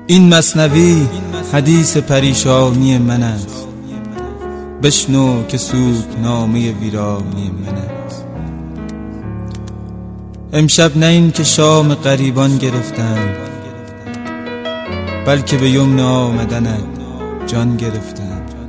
این مثنوی حدیث پریشانی من است، بشنو که سوگنامه ویرانی من است. امشب نه این که شام غریبان گرفتم، بلکه به یمن آمدنت جان گرفتم.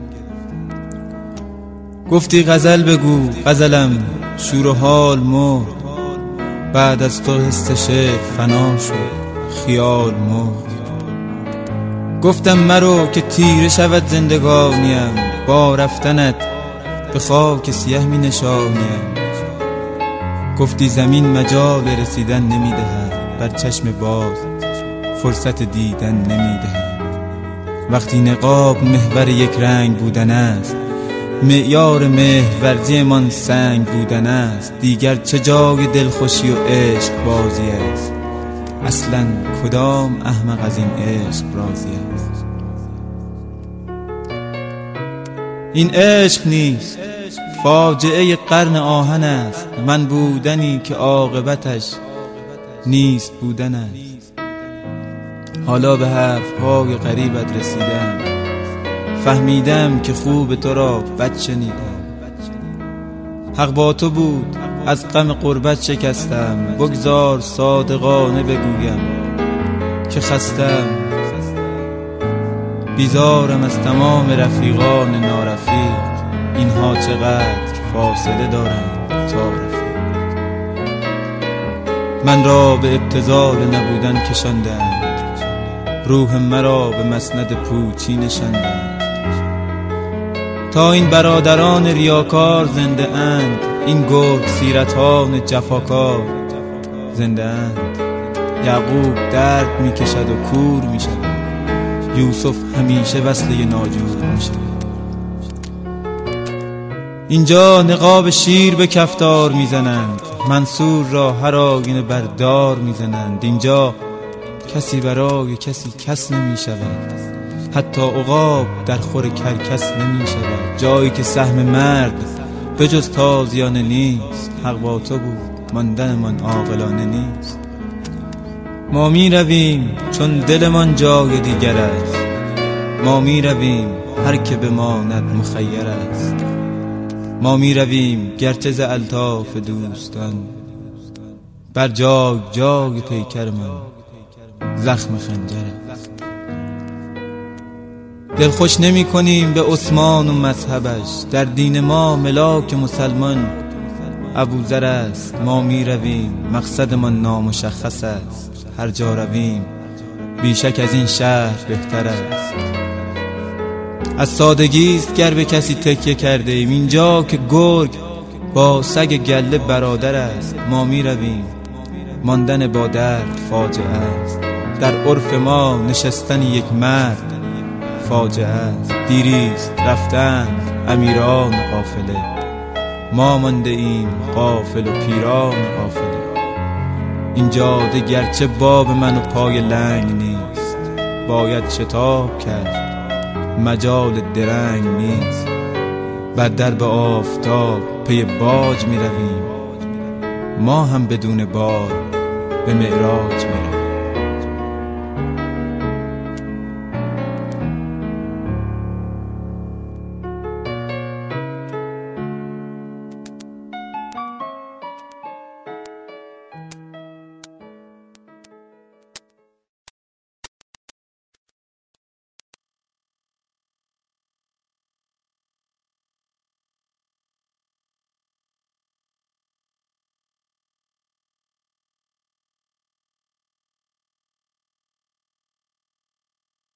گفتی غزل بگو، غزلم شور و حال مرد، بعد از تو حس شعر فنا شد، خیال مرد. گفتم مرو که تیره شود زندگانیم، با رفتنت به خاک سیه می نشانیم. گفتی زمین مجال رسیدن نمی دهد، بر چشم باز فرصت دیدن نمی دهد. وقتی نقاب محور یک رنگ بودن است، معیار مهرورزی من سنگ بودن است. دیگر چه جای دلخوشی و عشق بازی است، اصلا کدام احمق از این عشق راضی است. این عشق نیست، فاجعه قرن آهن است. من بودنی که عاقبتش نیست بودن است. حالا به حرفهای غریبت رسیدم، فهمیدم که خوب تو را بد شنیدم. حق با تو بود، از غم غربت شکستم. بگذار صادقانه بگویم که خستم. بیزارم از تمام رفیقان نارفیق، اینها چقدر فاصله دارند تا رفیق. من را به ابتذال نبودن کشاندند، روح مرا به مسند پوچی نشاندند. تا این برادران ریاکار زنده اند، این گرگ سیرتان جفاکار زنده اند. یعقوب درد می کشد و کور می شود، یوسف همیشه وصله ناجور می شود. اینجا نقاب شیر به کفتار می زنند، منصور را هر آینه بردار می زنند. اینجا کسی برای کسی کس نمی شود، حتی عقاب در خور کرکس نمی شود. جایی که سهم مرد به جز تازیانه نیست، حق با تو بود، ماندن من عاقلانه نیست. ما می رویم چون دلمان جای دیگر است، ما می رویم هر که بماند مخیر است. ما می رویم گرچه ز الطاف دوستان، بر جای جای پیکر من زخم خنجر است. دل خوش نمی کنیم به عثمان و مذهبش، در دین ما ملاک مسلمان ابوذر است. ما می رویم مقصدمان نامشخص است، هر جا رویم بیشک از این شهر بهتر است. از سادگی است گر به کسی تکیه کرده ایم، اینجا که گرگ با سگ گله برادر است. ما می رویم ماندن با درد فاجعه است، در عرف ما نشستن یک مرد فاجعه است. دیریست رفتند امیران قافله، ما مانده ایم غافل و پیران قافله. این جاده گرچه باب من و پای لنگ نیست، باید شتاب کرد مجال درنگ نیست. بر درب آفتاب پی باج می رویم، ما هم بدون بار به معراج می رویم.